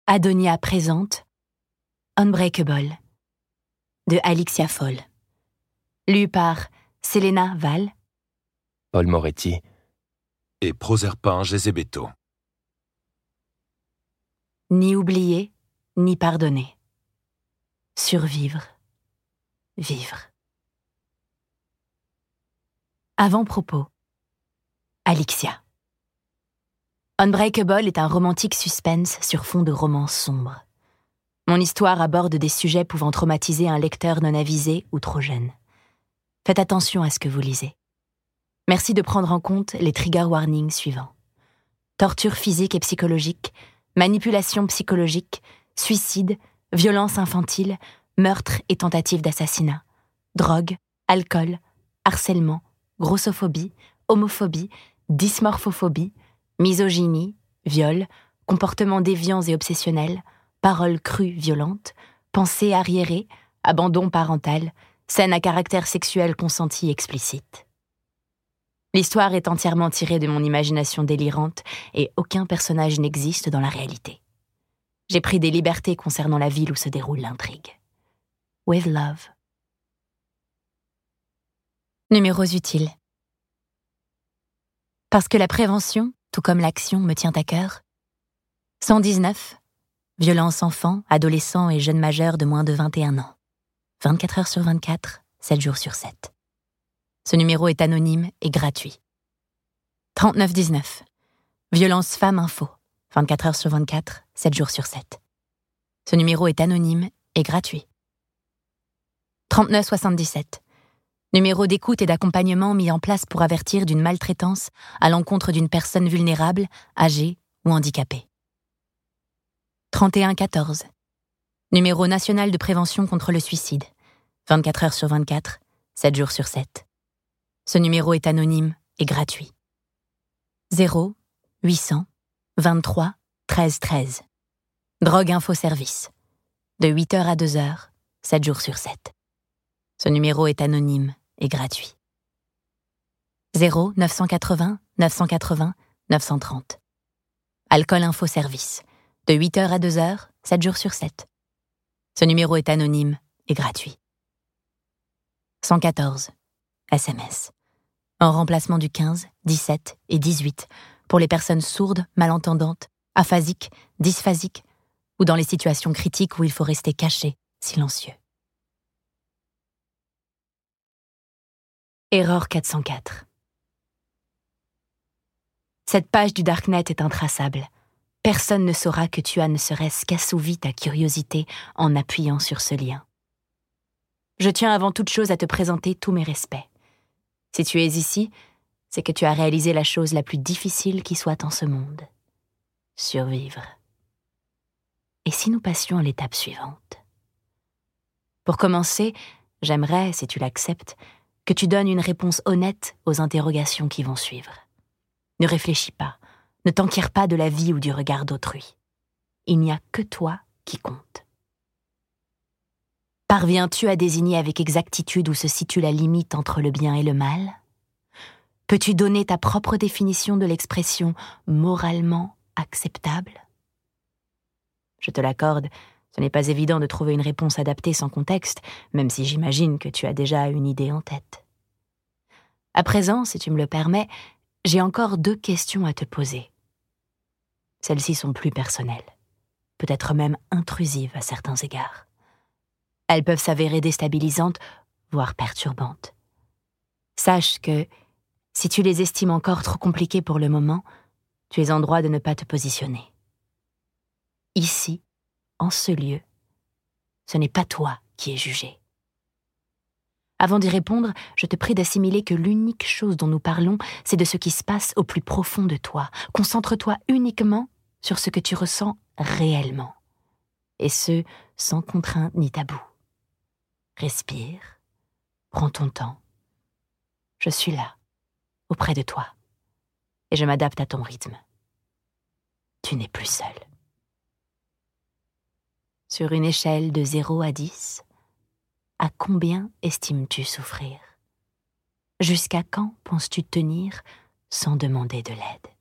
Adonia présente Unbreakable de Alixia Foll. Lu par Selena Val, Paul Moretti et Proserpin Gesébetto. Ni oublier, ni pardonner. Survivre, vivre. Avant-propos. Alixia. Unbreakable est un romantique suspense sur fond de romance sombre. Mon histoire aborde des sujets pouvant traumatiser un lecteur non avisé ou trop jeune. Faites attention à ce que vous lisez. Merci de prendre en compte les trigger warnings suivants. Torture physique et psychologique, manipulation psychologique, suicide, violence infantile, meurtre et tentative d'assassinat, drogue, alcool, harcèlement, grossophobie, homophobie, dysmorphophobie, misogynie, viol, comportements déviants et obsessionnels, paroles crues violentes, pensées arriérées, abandon parental, scènes à caractère sexuel consenti explicite. L'histoire est entièrement tirée de mon imagination délirante et aucun personnage n'existe dans la réalité. J'ai pris des libertés concernant la ville où se déroule l'intrigue. With love. Numéros utiles. Parce que la prévention, tout comme l'action, me tient à cœur. 119. Violence enfants, adolescents et jeunes majeurs de moins de 21 ans. 24 heures sur 24, 7 jours sur 7. Ce numéro est anonyme et gratuit. 3919. Violence femmes info. 24 heures sur 24, 7 jours sur 7. Ce numéro est anonyme et gratuit. 3977. Numéro d'écoute et d'accompagnement mis en place pour avertir d'une maltraitance à l'encontre d'une personne vulnérable, âgée ou handicapée. 3114. Numéro national de prévention contre le suicide. 24 heures sur 24, 7 jours sur 7. Ce numéro est anonyme et gratuit. 0 800 23 13 13. Drogue Info Service. De 8h à 2h, 7 jours sur 7. Ce numéro est anonyme et gratuit. 0 980 980 930. Alcool Info Service. De 8h à 2h, 7 jours sur 7. Ce numéro est anonyme et gratuit. 114. SMS. En remplacement du 15, 17 et 18 pour les personnes sourdes, malentendantes, aphasiques, dysphasiques ou dans les situations critiques où il faut rester caché, silencieux. Erreur 404. Cette page du Darknet est intraçable. Personne ne saura que tu as ne serait-ce qu'assouvi ta curiosité en appuyant sur ce lien. Je tiens avant toute chose à te présenter tous mes respects. Si tu es ici, c'est que tu as réalisé la chose la plus difficile qui soit en ce monde. Survivre. Et si nous passions à l'étape suivante? Pour commencer, j'aimerais, si tu l'acceptes, que tu donnes une réponse honnête aux interrogations qui vont suivre. Ne réfléchis pas, ne t'enquiers pas de la vie ou du regard d'autrui. Il n'y a que toi qui compte. Parviens-tu à désigner avec exactitude où se situe la limite entre le bien et le mal? Peux-tu donner ta propre définition de l'expression « moralement acceptable » ? Je te l'accorde, ce n'est pas évident de trouver une réponse adaptée sans contexte, même si j'imagine que tu as déjà une idée en tête. À présent, si tu me le permets, j'ai encore 2 questions à te poser. Celles-ci sont plus personnelles, peut-être même intrusives à certains égards. Elles peuvent s'avérer déstabilisantes, voire perturbantes. Sache que, si tu les estimes encore trop compliquées pour le moment, tu es en droit de ne pas te positionner. Ici, en ce lieu, ce n'est pas toi qui es jugé. Avant d'y répondre, je te prie d'assimiler que l'unique chose dont nous parlons, c'est de ce qui se passe au plus profond de toi. Concentre-toi uniquement sur ce que tu ressens réellement, et ce, sans contrainte ni tabou. Respire, prends ton temps. Je suis là, auprès de toi, et je m'adapte à ton rythme. Tu n'es plus seul. Sur une échelle de 0 à 10, à combien estimes-tu souffrir? Jusqu'à quand penses-tu tenir sans demander de l'aide?